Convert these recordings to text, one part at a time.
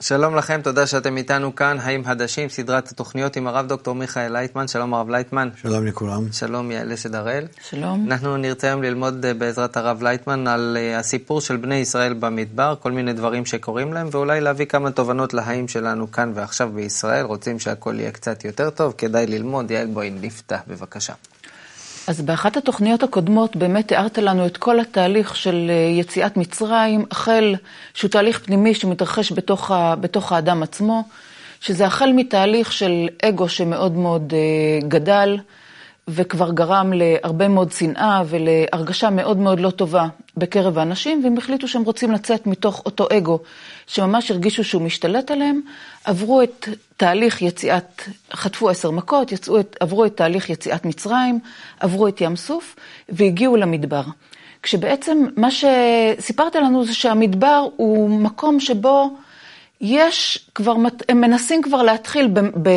שלום לכם, תודה שאתם איתנו כאן, חיים חדשים, סדרת התוכניות עם הרב דוקטור מיכאל לייטמן. שלום הרב לייטמן. שלום לכולם. שלום יעל שדראל. שלום. אנחנו נרצה היום ללמוד בעזרת הרב לייטמן על הסיפור של בני ישראל במדבר, כל מיני דברים שקורים להם, ואולי להביא כמה תובנות לחיים שלנו כאן ועכשיו בישראל. רוצים שהכל יהיה קצת יותר טוב, כדאי ללמוד. יעל, בואי נפתח בבקשה. אז באחת התוכניות הקודמות באמת תיארת לנו את כל התהליך של יציאת מצרים, החל שהוא תהליך פנימי שמתרחש בתוך האדם עצמו, שזה החל מתהליך של אגו שמאוד מאוד גדל, וכבר גרם להרבה מאוד שנאה ולהרגשה מאוד מאוד לא טובה בקרב האנשים, והם החליטו שהם רוצים לצאת מתוך אותו אגו, שממש הרגישו שהוא משתלט עליהם, עברו את תהליך יציאת, חטפו 10 מכות, עברו את תהליך יציאת מצרים, עברו את ים סוף, והגיעו למדבר. כשבעצם מה שסיפרת לנו זה שהמדבר הוא מקום שבו יש כבר, הם מנסים כבר להתחיל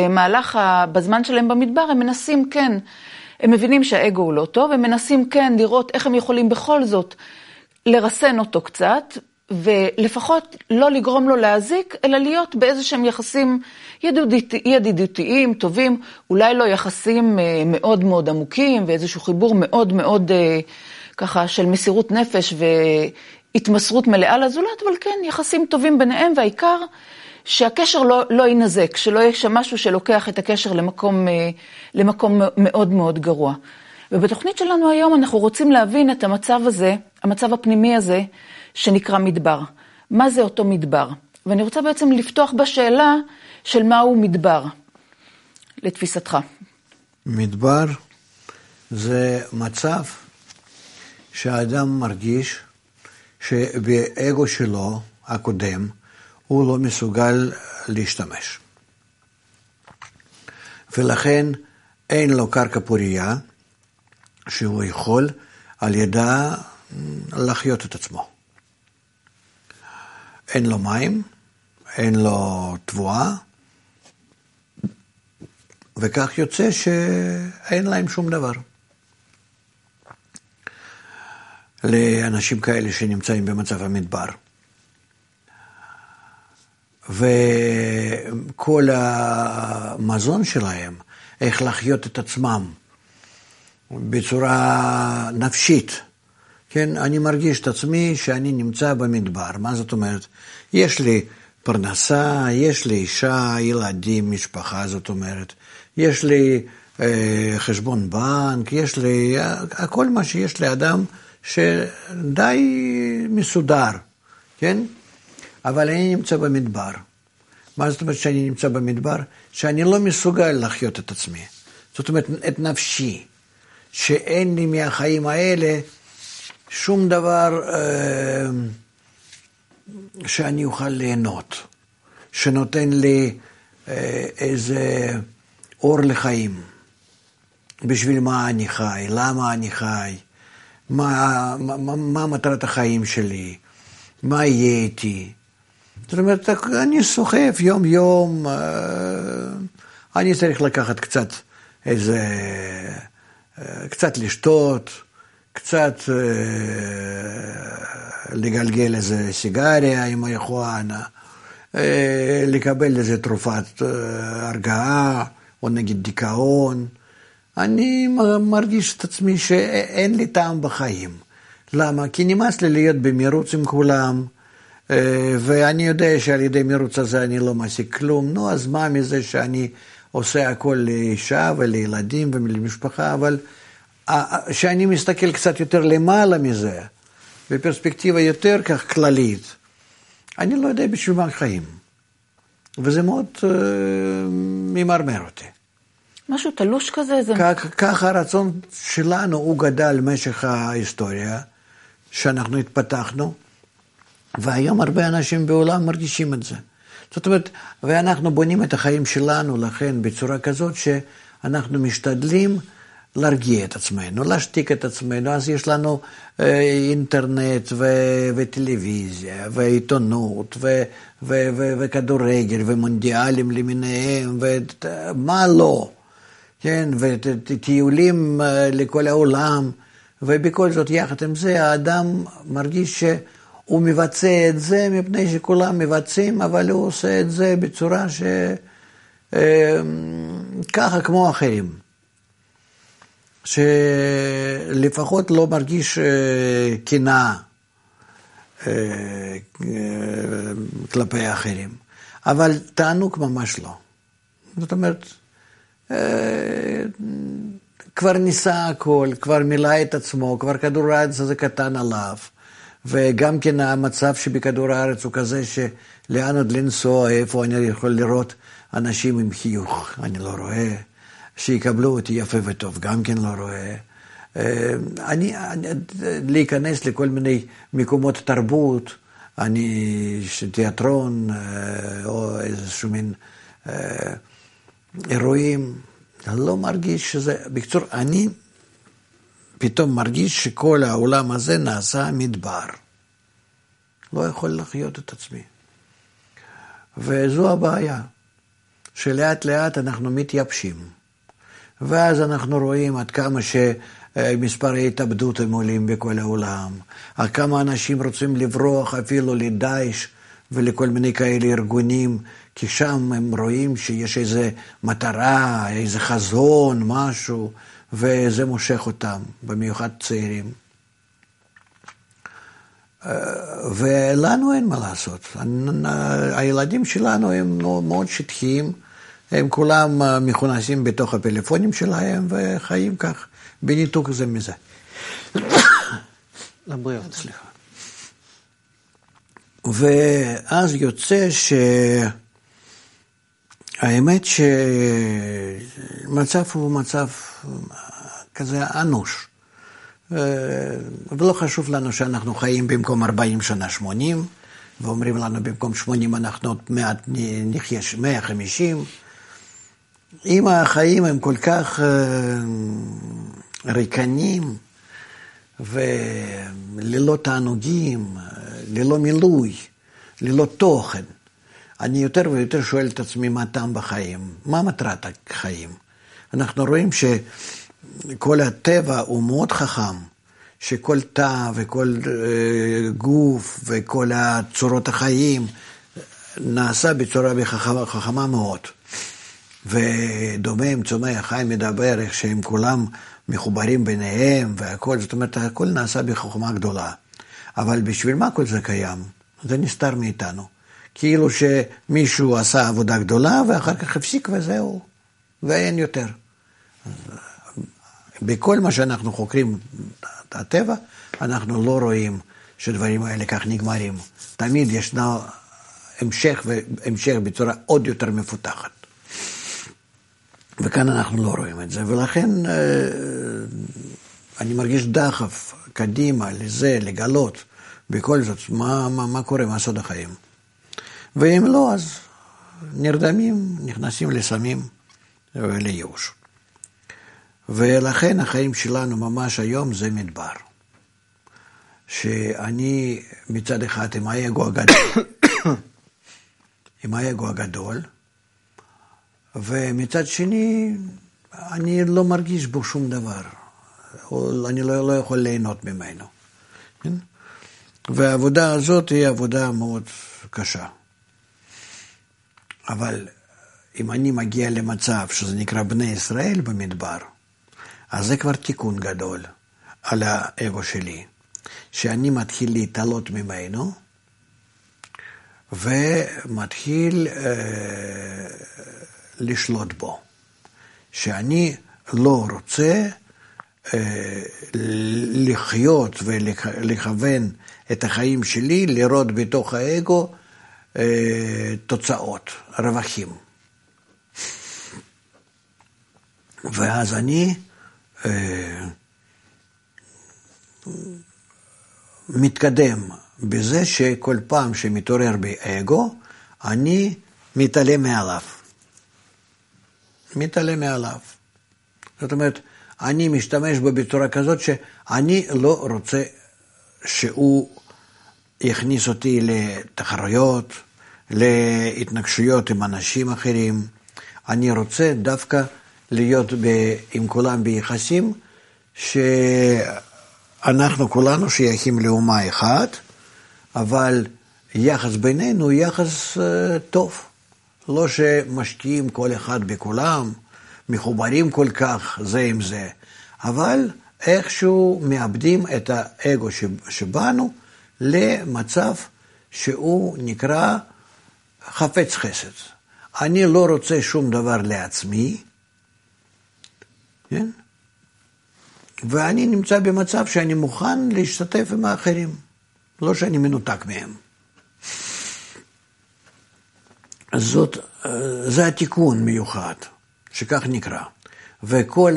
בזמן שלהם במדבר, הם מנסים כן, הם מבינים שהאגו הוא לא טוב, הם מנסים כן לראות איך הם יכולים בכל זאת לרסן אותו קצת, ולפחות לא לגרום לו להזיק, אלא להיות באיזשהם יחסים ידידותיים, טובים, אולי לא יחסים מאוד מאוד עמוקים, ואיזשהו חיבור מאוד מאוד ככה של מסירות נפש והתמסרות מלאה לזולת, אבל כן, יחסים טובים ביניהם, והעיקר שהקשר לא ינזק, שלא יש משהו שלוקח את הקשר למקום מאוד מאוד גרוע. ובתוכנית שלנו היום אנחנו רוצים להבין את המצב הזה, המצב הפנימי הזה, שנקרא מדבר. מה זה אותו מדבר? ואני רוצה בעצם לפתוח בשאלה של מהו מדבר, לתפיסתך. מדבר זה מצב שהאדם מרגיש שבאגו שלו הקודם הוא לא מסוגל להשתמש. ולכן אין לו קרקע פוריה שהוא יכול על ידה לחיות את עצמו. אין לו מים, אין לו תבואה, וכך יוצא שאין להם שום דבר. לאנשים כאלה שנמצאים במצב המדבר. וכל המזון שלהם, איך לחיות את עצמם בצורה נפשית. כן, אני מרגיש את עצמי שאני נמצא במדבר. מה זאת אומרת? יש לי פרנסה, יש לי אישה, ילדים, משפחה, זאת אומרת. יש לי חשבון בנק, יש לי הכל מה שיש לאדם שדי מסודר, כן? אבל אני נמצא במדבר. מה זאת אומרת שאני נמצא במדבר? שאני לא מסוגל לחיות את עצמי. זאת אומרת, את נפשי, שאין לי מהחיים האלה שום דבר שאני אוכל ליהנות, שנותן לי איזה אור לחיים. בשביל מה אני חי, למה אני חי, מה מטרת החיים שלי, מה יהיה איתי. זאת אומרת, אני סוחב יום יום, אני צריך לקחת קצת לשתות, קצת לגלגל איזה סיגריה עם היחואנה, לקבל איזה תרופת הרגעה, או נגיד דיכאון. אני מרגיש את עצמי שאין לי טעם בחיים. למה? כי נמאס לי להיות במרוץ עם כולם, ואני יודע שעל ידי מרוץ הזה אני לא משיג כלום. נו, אז מה מזה שאני עושה הכל לאישה ולילדים ולמשפחה, אבל שאני מסתכל קצת יותר למעלה מזה, בפרספקטיבה יותר כך כללית, אני לא יודע בשביל מה חיים. וזה מאוד ממרמר אותי. משהו תלוש כזה? ככה הרצון שלנו הוא גדל במשך ההיסטוריה, שאנחנו התפתחנו, והיום הרבה אנשים בעולם מרגישים את זה. זאת אומרת, ואנחנו בונים את החיים שלנו לכן בצורה כזאת שאנחנו משתדלים להרגיע את עצמנו, להשתיק את עצמנו. אז יש לנו אינטרנט וטלוויזיה ועיתונות וכדורגל ומונדיאלים למיניהם ומה לא, כן, וטיולים לכל העולם, ובכל זאת יחד עם זה האדם מרגיש הוא מבצע את זה מפני שכולם מבצעים, אבל הוא עושה את זה בצורה ככה כמו אחרים. שלפחות לא מרגיש קנאה כלפי האחרים. אבל תענוג ממש לא. זאת אומרת, כבר ניסה הכל, כבר מילא את עצמו, כבר כדור הארץ זה קטן עליו, וגם כן המצב שבכדור הארץ הוא כזה שלאן עוד לנסוע, איפה אני יכול לראות אנשים עם חיוך, אני לא רואה, שיקבלו אותי יפה וטוב, גם כן לא רואה. להיכנס לכל מיני מקומות תרבות, תיאטרון, או איזשהו מין אירועים, לא מרגיש שזה, בקצור, אני פתאום מרגיש שכל העולם הזה נעשה מדבר. לא יכול לחיות את עצמי. וזו הבעיה, שלאט לאט אנחנו מתייבשים. ואז אנחנו רואים עד כמה שמספר ההתאבדות הם עולים בכל העולם, עד כמה אנשים רוצים לברוח אפילו לדאעש ולכל מיני כאלה ארגונים, כי שם הם רואים שיש איזו מטרה, איזה חזון, משהו, וזה מושך אותם, במיוחד צעירים. ולנו אין מה לעשות. הילדים שלנו הם מאוד שטחיים, הם כולם מכונסים בתוך הפלאפונים שלהם, וחיים כך, בניתוק זה מזה. לבריאות. סליחה. ואז יוצא שהאמת שמצב הוא מצב כזה אנוש. ולא חשוב לנו שאנחנו חיים במקום 40 שנה 80, ואומרים לנו במקום 80 אנחנו מעט נחיה 150. אם החיים הם כל כך ריקנים, וללא תענוגים, ללא מילוי, ללא תוכן, אני יותר ויותר שואל את עצמי מה טעם בחיים, מה מטרת החיים. אנחנו רואים שכל הטבע הוא מאוד חכם, שכל תא וכל גוף וכל צורות החיים נעשה בצורה חכמה מאוד. ודומה עם צומח חי מדבר איך שהם כולם מחוברים ביניהם והכל, זאת אומרת הכל נעשה בחוכמה גדולה. אבל בשביל מה כל זה קיים? זה נסתר מאיתנו. כאילו שמישהו עשה עבודה גדולה ואחר כך הפסיק וזהו, ואין יותר. בכל מה שאנחנו חוקרים את הטבע, אנחנו לא רואים שדברים האלה כך נגמרים. תמיד ישנה המשך בצורה עוד יותר מפותחת. וכאן אנחנו לא רואים את זה, ולכן אני מרגיש דחף קדימה לזה, לגלות בכל זאת מה קורה, מה סוד החיים. ואם לא, אז נרדמים, נכנסים לסמים ולייאוש. ולכן החיים שלנו ממש היום זה מדבר. שאני מצד אחד עם האגו הגדול, ומצד שני, אני לא מרגיש בו שום דבר. אני לא יכול ליהנות ממנו. והעבודה הזאת היא עבודה מאוד קשה. אבל אם אני מגיע למצב שזה נקרא בני ישראל במדבר, אז זה כבר תיקון גדול על האגו שלי. שאני מתחיל להתעלות ממנו, ומתחיל לשלוט בו. שאני לא רוצה לחיות ולכוון את החיים שלי, לראות בתוך האגו תוצאות, רווחים. ואז אני מתקדם בזה שכל פעם שמתעורר באגו, אני מתעלם מעליו. זאת אומרת, אני משתמש בו בצורה כזאת שאני לא רוצה שהוא יכניס אותי לתחרויות, להתנגשויות עם אנשים אחרים. אני רוצה דווקא להיות עם כולם ביחסים שאנחנו כולנו שייכים לאומה אחת, אבל יחס בינינו הוא יחס טוב. לא שמשקיעים כל אחד בכולם, מחוברים כל כך זה עם זה, אבל איכשהו מאבדים את האגו שבנו למצב שהוא נקרא חפץ חסד. אני לא רוצה שום דבר לעצמי, כן? ואני נמצא במצב שאני מוכן להשתתף עם האחרים, לא שאני מנותק מהם. זה התיקון מיוחד, שכך נקרא. וכל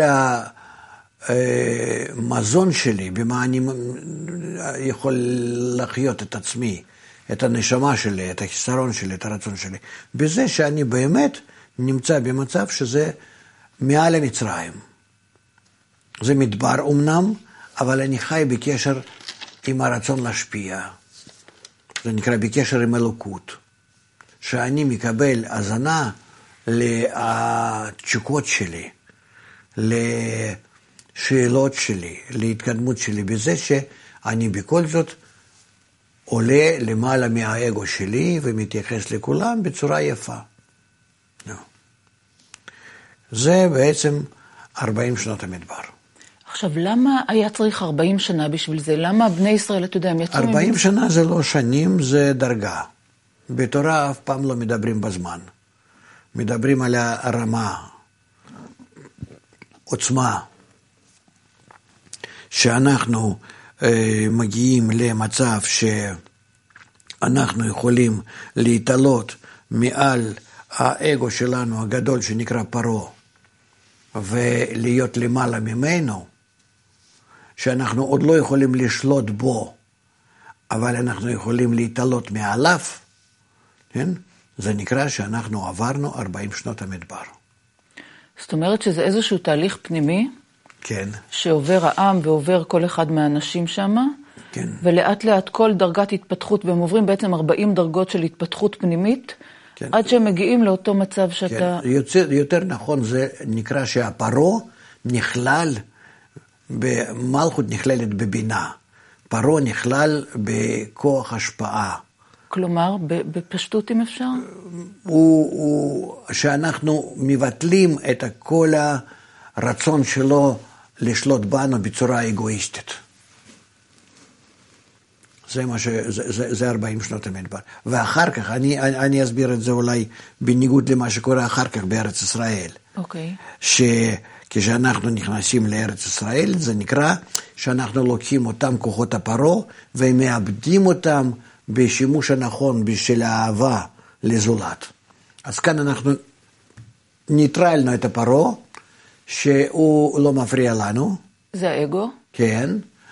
המזון שלי, במה אני יכול לחיות את עצמי, את הנשמה שלי, את החיסרון שלי, את הרצון שלי, בזה שאני באמת נמצא במצב שזה מעל המצרים. זה מדבר אומנם, אבל אני חי בקשר עם הרצון להשפיע. זה נקרא בקשר עם אלוקות. שאני מקבל הזנה לתשוקות שלי, לשאלות שלי, להתקדמות שלי, בזה שאני בכל זאת עולה למעלה מהאגו שלי ומתייחס לכולם בצורה יפה. זה בעצם 40 שנות המדבר. עכשיו, למה היה צריך 40 שנה בשביל זה? למה בני ישראל, אתה יודע, הם יצאו... 40 שנה זה לא שנים, זה דרגה. בתורה אף פעם לא מדברים בזמן. מדברים על הרמה, עוצמה, שאנחנו מגיעים למצב שאנחנו יכולים להתעלות מעל האגו שלנו הגדול שנקרא פרו, ולהיות למעלה ממנו, שאנחנו עוד לא יכולים לשלוט בו, אבל אנחנו יכולים להתעלות מעליו, כן? זה נקרא שאנחנו עברנו 40 שנות המדבר. זאת אומרת שזה איזשהו תהליך פנימי, כן. שעובר העם ועובר כל אחד מהאנשים שם, כן. ולאט לאט כל דרגת התפתחות, והם עוברים בעצם 40 דרגות של התפתחות פנימית, כן. עד שהם מגיעים לאותו מצב שאתה... כן. יותר נכון זה נקרא שהפרו נכלל, מלכות נכללת בבינה, פרו נכלל בכוח השפעה. כלומר, בפשטות אם אפשר? שאנחנו מבטלים את כל הרצון שלו לשלוט בנו בצורה אגואיסטית. זה 40 שנות המדבר. ואחר כך, אני אסביר את זה אולי בניגוד למה שקורה אחר כך בארץ ישראל. אוקיי. שכשאנחנו נכנסים לארץ ישראל, זה נקרא שאנחנו לוקחים אותם כוחות הפרו, ומאבדים אותם בשימוש הנכון בשביל האהבה לזולת. אז כאן אנחנו ניטרלנו את הפרו, שהוא לא מפריע לנו. זה האגו. כן.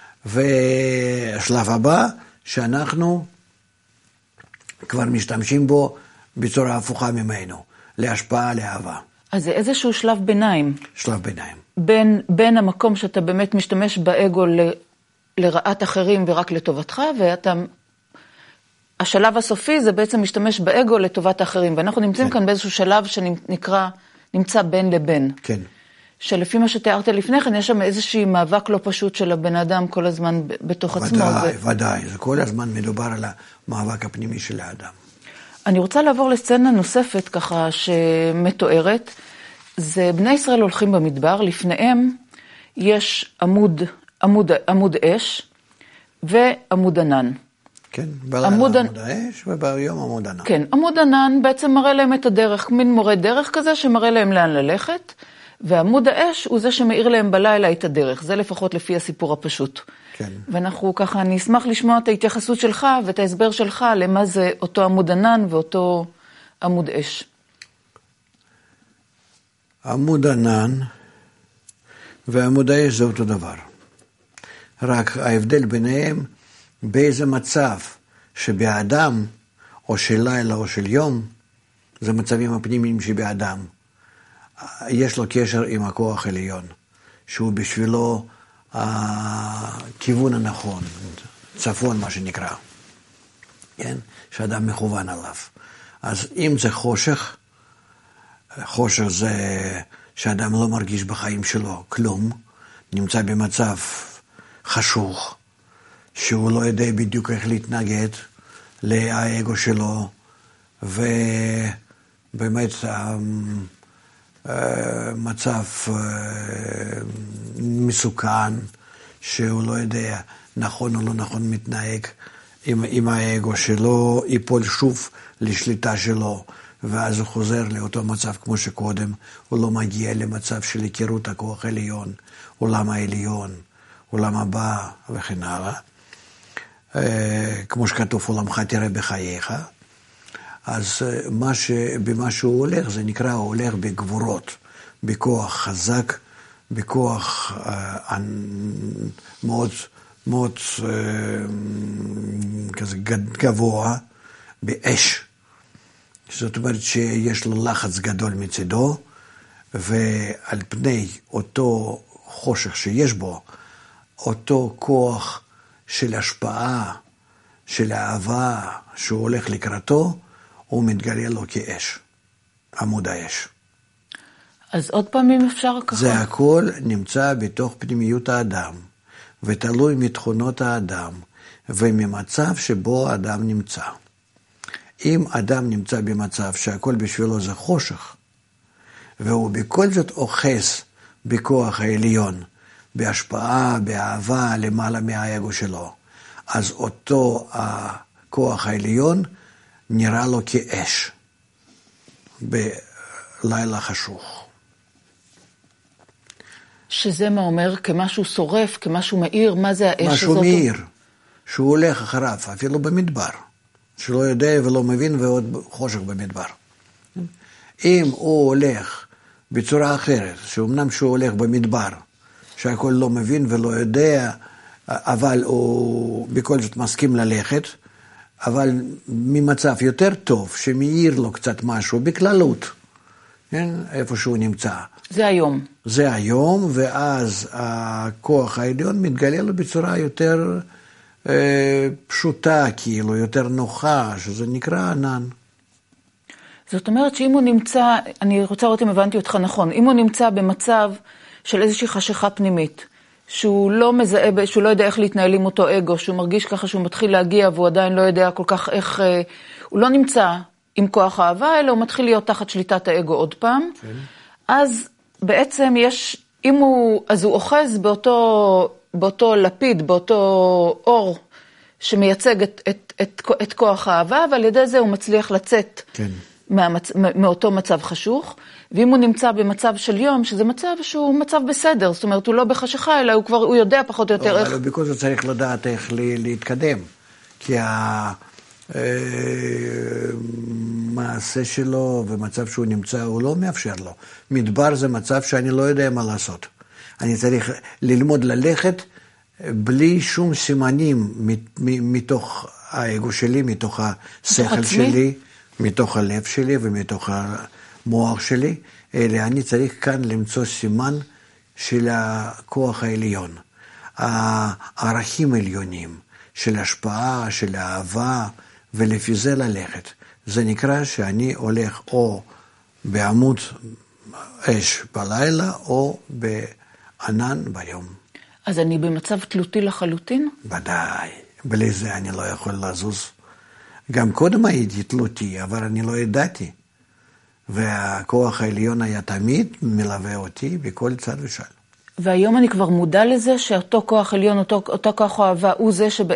ושלב הבא, שאנחנו כבר משתמשים בו בצורה הפוכה ממנו, להשפעה, לאהבה. אז זה איזשהו שלב ביניים. שלב ביניים. בין המקום שאתה באמת משתמש באגו לרעת אחרים ורק לטובתך, ואתה... השלב הסופי זה בעצם משתמש באגו לטובת האחרים, ואנחנו נמצאים כאן באיזשהו שלב שנקרא, נמצא בין לבין. כן. שלפי מה שתיארת לפני כן, יש שם איזושהי מאבק לא פשוט של הבן אדם כל הזמן בתוך עצמו. ודאי, זה כל הזמן מדובר על המאבק הפנימי של האדם. אני רוצה לעבור לסצנה נוספת ככה שמתוארת, זה בני ישראל הולכים במדבר, לפניהם יש עמוד אש ועמוד ענן. כן, בלילה עמוד האש וביום עמוד ענן. כן, עמוד ענן בעצם מראה להם את הדרך, מין מורה דרך כזה שמראה להם לאן ללכת, ועמוד האש הוא זה שמאיר להם בלילה את הדרך, זה לפחות לפי הסיפור הפשוט. כן. ואנחנו ככה, אני אשמח לשמוע את ההתייחסות שלך ואת ההסבר שלך למה זה אותו עמוד ענן ואותו עמוד אש. עמוד ענן ועמוד האש זה אותו דבר. רק ההבדל ביניהם, באיזה מצב שבאדם, או של לילה או של יום, זה מצבים הפנימיים שבאדם, יש לו קשר עם הכוח העליון, שהוא בשבילו הכיוון הנכון, צפון מה שנקרא, כן? שאדם מכוון עליו. אז אם זה חושך, חושך זה שאדם לא מרגיש בחיים שלו כלום, נמצא במצב חשוך, שהוא לא יודע בדיוק איך להתנגד, לאגו שלו, ובאמת מצב מסוכן, שהוא לא יודע נכון או לא נכון מתנהג עם האגו שלו, ייפול שוב לשליטה שלו, ואז הוא חוזר לאותו מצב כמו שקודם, הוא לא מגיע למצב של היכרות הכוח העליון, עולם העליון, עולם הבא וכן הלאה. כמו שכתוב, עולמך תראה בחייך. אז במה שהוא הולך, זה נקרא, הוא הולך בגבורות, בכוח חזק, בכוח מאוד, מאוד כזה גבוה, באש. זאת אומרת שיש לו לחץ גדול מצדו, ועל פני אותו חושך שיש בו, אותו כוח של השפעה, של אהבה שהוא הולך לקראתו, הוא מתגלה לו כאש, עמוד האש. אז עוד פעם אם אפשר ככה? זה הכל נמצא בתוך פנימיות האדם, ותלוי מתכונות האדם, וממצב שבו האדם נמצא. אם אדם נמצא במצב שהכל בשבילו זה חושך, והוא בכל זאת אוחז בכוח העליון, בהשפעה, באהבה, למעלה מהאגו שלו, אז אותו הכוח העליון נראה לו כאש בלילה חשוך. שזה מה אומר? כמשהו שורף, כמשהו מאיר? מה זה האש הזאת? משהו מאיר, שהוא הולך אחריו, אפילו במדבר, שלא יודע ולא מבין ועוד חושך במדבר. אם הוא הולך בצורה אחרת, שאומנם שהוא הולך במדבר, שהכל לא מבין ולא יודע, אבל הוא בכל זאת מסכים ללכת, אבל ממצב יותר טוב, שמאיר לו קצת משהו, בכללות, כן? איפה שהוא נמצא. זה היום. זה היום, ואז הכוח העליון מתגלה לו בצורה יותר פשוטה, כאילו, יותר נוחה, שזה נקרא ענן. זאת אומרת שאם הוא נמצא, אני רוצה לראות אם הבנתי אותך נכון, אם הוא נמצא במצב של איזושהי חשיכה פנימית, שהוא לא מזהה, שהוא לא יודע איך להתנהל עם אותו אגו, שהוא מרגיש ככה שהוא מתחיל להגיע והוא עדיין לא יודע כל כך איך, הוא לא נמצא עם כוח האהבה, אלא הוא מתחיל להיות תחת שליטת האגו עוד פעם. כן. אז בעצם יש, אם הוא, אז הוא אוחז באותו לפיד, באותו אור שמייצג את כוח האהבה, ועל ידי זה הוא מצליח לצאת כן. מאותו מצב חשוך. ואם הוא נמצא במצב של יום, שזה מצב שהוא מצב בסדר, זאת אומרת, הוא לא בחשיכה, אלא הוא יודע פחות או יותר איך... אבל בכל זאת צריך לדעת איך להתקדם, כי המעשה שלו ומצב שהוא נמצא, הוא לא מאפשר לו. מדבר זה מצב שאני לא יודע מה לעשות. אני צריך ללמוד ללכת בלי שום סימנים מתוך האגו שלי, מתוך השכל שלי, מתוך הלב שלי ומתוך המוח שלי, אלא אני צריך כאן למצוא סימן של הכוח העליון, הערכים העליונים, של השפעה, של אהבה, ולפי זה ללכת. זה נקרא שאני הולך או בעמוד אש בלילה, או בענן ביום. אז אני במצב תלותי לחלוטין? ודאי, בלי זה אני לא יכול לזוז. גם קודם הייתי תלותי, אבל אני לא ידעתי. והכוח העליון היה תמיד מלווה אותי בכל צד ושל. והיום אני כבר מודע לזה שאותו כוח עליון, אותו כוח אהבה, הוא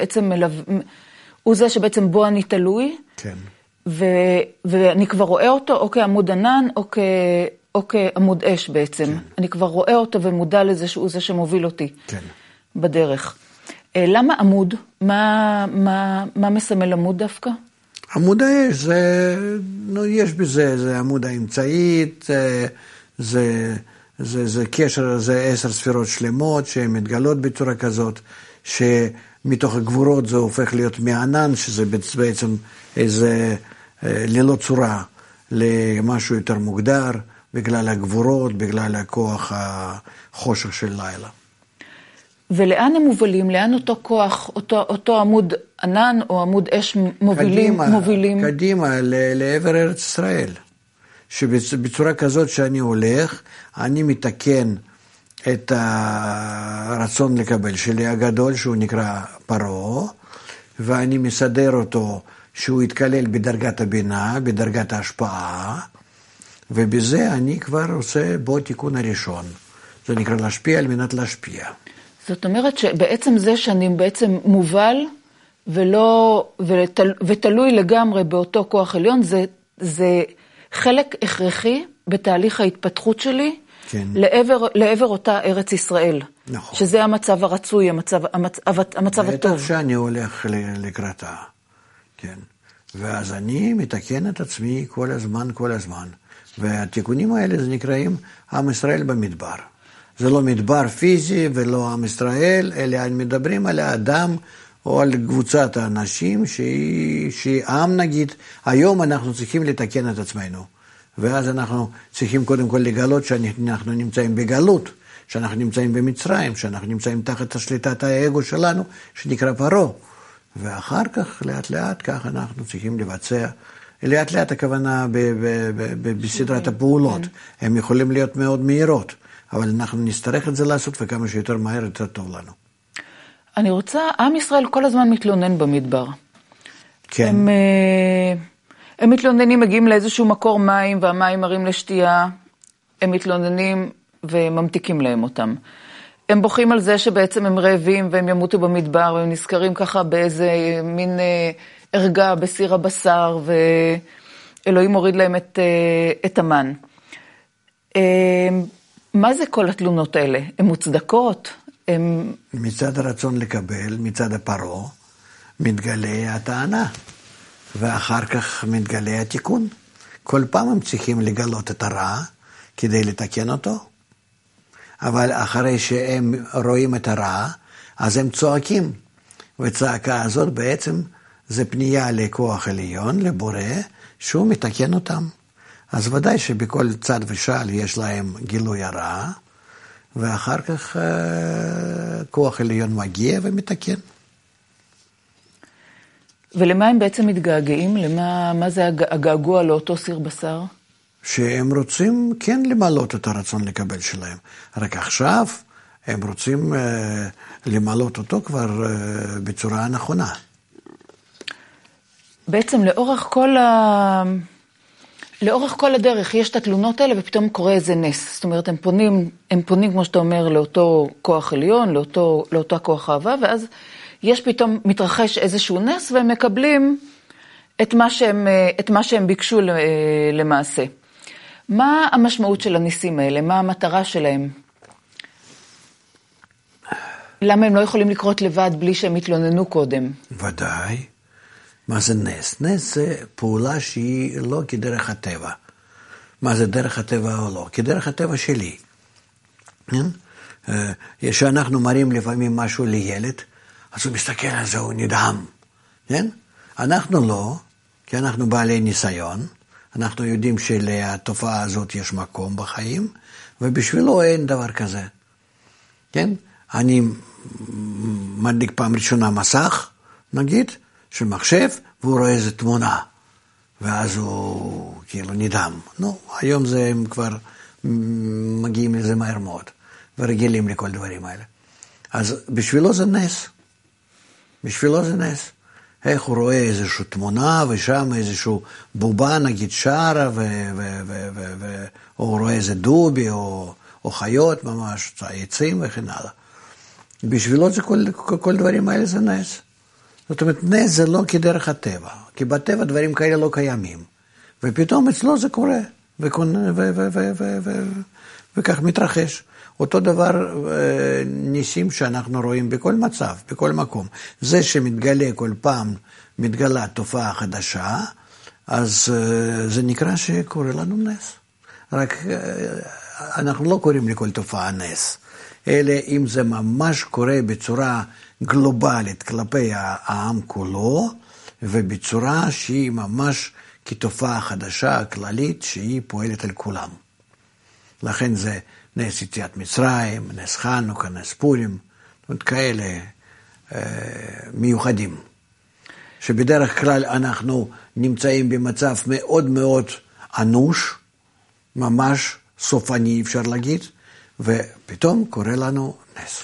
זה שבעצם בו אני תלוי. כן. ואני כבר רואה אותו או כעמוד ענן או כעמוד אש בעצם. כן. אני כבר רואה אותו ומודע לזה שהוא זה שמוביל אותי. כן. בדרך. למה עמוד? מה מסמל עמוד דווקא? עמוד האש, יש בזה, זה עמוד האמצעית, זה קשר, זה 10 ספירות שלמות שהן מתגלות בצורה כזאת, שמתוך הגבורות זה הופך להיות מענן, שזה בעצם איזה ללא צורה למשהו יותר מוגדר, בגלל הגבורות, בגלל הכוח החושך של לילה. ולאן הם מובלים? לאן אותו כוח, אותו עמוד ענן או עמוד אש מובילים? קדימה, לעבר ארץ ישראל. שבצורה כזאת שאני הולך, אני מתקן את הרצון לקבל שלי הגדול, שהוא נקרא פרעה, ואני מסדר אותו שהוא יתכלל בדרגת הבינה, בדרגת ההשפעה, ובזה אני כבר עושה בו תיקון הראשון. זה נקרא להשפיע על מנת להשפיע. זאת אומרת שבעצם זה שאני בעצם מובל ותלוי לגמרי באותו כוח עליון, זה חלק הכרחי בתהליך ההתפתחות שלי, כן. לעבר אותה ארץ ישראל. נכון. שזה המצב הרצוי, המצב הטוב. בטח שאני הולך לקראתה, כן. ואז אני מתקן את עצמי כל הזמן. והתיקונים האלה זה נקראים עם ישראל במדבר. זה לא מדבר פיזי ולא עם ישראל, אלא מדברים על האדם או על קבוצת האנשים שהיא עם נגיד. היום אנחנו צריכים לתקן את עצמנו. ואז אנחנו צריכים קודם כל לגלות שאנחנו נמצאים בגלות, שאנחנו נמצאים במצרים, שאנחנו נמצאים תחת השליטת האגו שלנו, שנקרא פרעה. ואחר כך, לאט לאט, כך אנחנו צריכים לבצע. לאט לאט הכוונה בסדרת הפעולות. הן יכולים להיות מאוד מהירות, אבל אנחנו נצטרך את זה לעשות, וכמה שיותר מהר יותר טוב לנו. אני רוצה, עם ישראל כל הזמן מתלונן במדבר. כן. הם מתלוננים, מגיעים לאיזשהו מקור מים, והמים מרים לשתייה, הם מתלוננים וממתיקים להם אותם. הם בוכים על זה שבעצם הם רעבים, והם ימותו במדבר, והם נזכרים ככה באיזה מין ערגה בסיר הבשר, ואלוהים מוריד להם את המן. מה זה כל התלונות האלה? הן מוצדקות? מצד הרצון לקבל, מצד הפרעה, מתגלה הטענה. ואחר כך מתגלה התיקון. כל פעם הם צריכים לגלות את הרע כדי לתקן אותו, אבל אחרי שהם רואים את הרע, אז הם צועקים, וצעקה הזאת בעצם זה פנייה לכוח עליון, לבורא, שהוא מתקן אותם. אז ודאי שבכל צד ושל יש להם גילוי הרע, ואחר כך כוח עליון מגיע ומתקן. ולמה הם בעצם מתגעגעים? מה זה הגעגוע לאותו סיר בשר? שהם רוצים כן למלות את הרצון לקבל שלהם. רק עכשיו הם רוצים למלות אותו כבר בצורה הנכונה. בעצם לאורך כל הדרך יש את התלונות האלה ופתאום קורה איזה נס. זאת אומרת, הם פונים כמו שאתה אומר לאותו כוח עליון, לאותו כוח אהבה, ואז יש פתאום מתרחש איזשהו נס, והם מקבלים את מה שהם ביקשו למעשה. מה המשמעות של הניסים האלה? מה המטרה שלהם? למה הם לא יכולים לקרות לבד בלי שהם התלוננו קודם? ודאי. מה זה נס? נס זה פעולה שהיא לא כדרך הטבע. מה זה דרך הטבע או לא? כדרך הטבע שלי. שאנחנו מראים לפעמים משהו לילד, אז הוא מסתכל על זה, הוא נדהם. כן? אנחנו לא, כי אנחנו בעלי ניסיון, אנחנו יודעים שלתופעה הזאת יש מקום בחיים, ובשבילו אין דבר כזה. כן? אני מדליק פעם ראשונה מסך, נגיד, של מחשב, והוא רואה איזו תמונה, ואז הוא כאילו נדהם. נו, היום הם כבר מגיעים לזה מהר מאוד, ורגילים לכל דברים האלה. אז בשבילו זה נס. בשבילו זה נס. איך הוא רואה איזושהי תמונה, ושם איזושהי בובה, נגיד שרה, או הוא רואה איזה דובי, או חיות ממש, עצים וכן הלאה. בשבילו זה כל דברים האלה זה נס. זאת אומרת, נס זה לא כדרך הטבע, כי בטבע דברים כאלה לא קיימים. ופתאום אצלו זה קורה, וכך מתרחש. אותו דבר ניסים שאנחנו רואים בכל מצב, בכל מקום. זה שמתגלה כל פעם, מתגלה תופעה חדשה, אז זה נקרא שקורה לנו נס. רק אנחנו לא קוראים לכל תופעה נס, אלא אם זה ממש קורה בצורה גלובלית כלפי העם כולו, ובצורה שהיא ממש כתופעה חדשה, כללית, שהיא פועלת על כולם. לכן זה נס יציאת מצרים, נס חנוכה, נס פורים, כאלה מיוחדים. שבדרך כלל אנחנו נמצאים במצב מאוד מאוד אנוש, ממש סופני אפשר להגיד, ופתאום קורה לנו נס.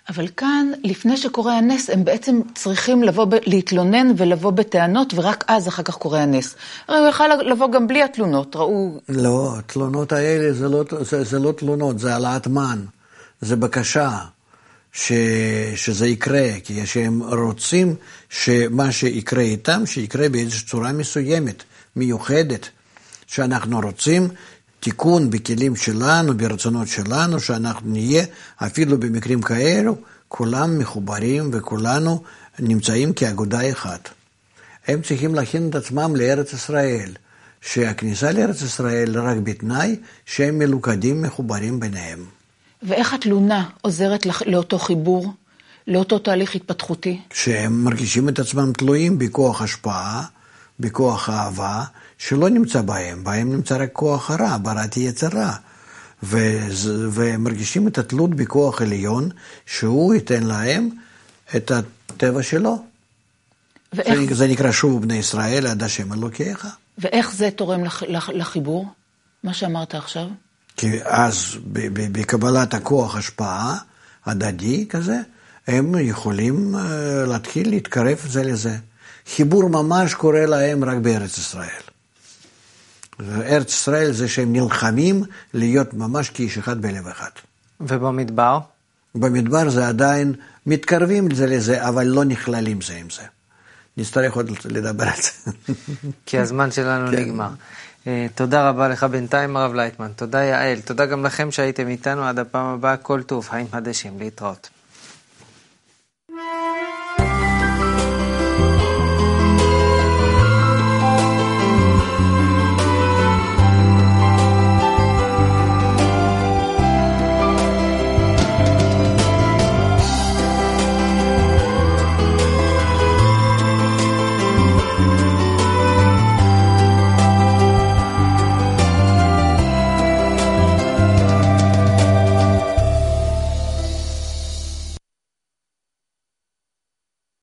אבל כאן, לפני שקורה הנס, הם בעצם צריכים להתלונן ולבוא בטענות, ורק אז אחר כך קורה הנס. הרי הוא יכל לבוא גם בלי התלונות, ראו... לא, התלונות האלה זה לא תלונות, זה העלאת מן, זה בקשה שזה יקרה, כי שהם רוצים שמה שיקרה איתם, שיקרה באיזושהי צורה מסוימת, מיוחדת, שאנחנו רוצים תיקון בכלים שלנו, ברצונות שלנו, שאנחנו נהיה, אפילו במקרים כאלו, כולם מחוברים וכולנו נמצאים כאגודה אחת. הם צריכים להכין את עצמם לארץ ישראל, שהכניסה לארץ ישראל רק בתנאי שהם מלוכדים, מחוברים ביניהם. ואיך התלונה עוזרת לאותו חיבור, לאותו תהליך התפתחותי? שהם מרגישים את עצמם תלויים בכוח השפעה, בכוח האהבה, שלא נמצא בהם, בהם נמצא רק כוח הרע, בראתי יצר רע. והם מרגישים את התלות בכוח עליון, שהוא ייתן להם את הטבע שלו. זה נקרא שוב בני ישראל, עד השם אלוקיך. ואיך זה תורם לחיבור? מה שאמרת עכשיו? כי אז בקבלת הכוח השפעה הדדי כזה, הם יכולים להתחיל להתקרב זה לזה. חיבור ממש קורה להם רק בארץ ישראל. ארץ ישראל זה שהם נלחמים להיות ממש כאיש אחד בלב אחד. ובמדבר? במדבר זה עדיין מתקרבים זה לזה, אבל לא נכללים זה עם זה. נצטרך עוד לדבר על זה. כי הזמן שלנו נגמר. תודה רבה לך בינתיים הרב לייטמן, תודה יעל, תודה גם לכם שהייתם איתנו, עד הפעם הבאה, כל טוב, חיים חדשים, להתראות.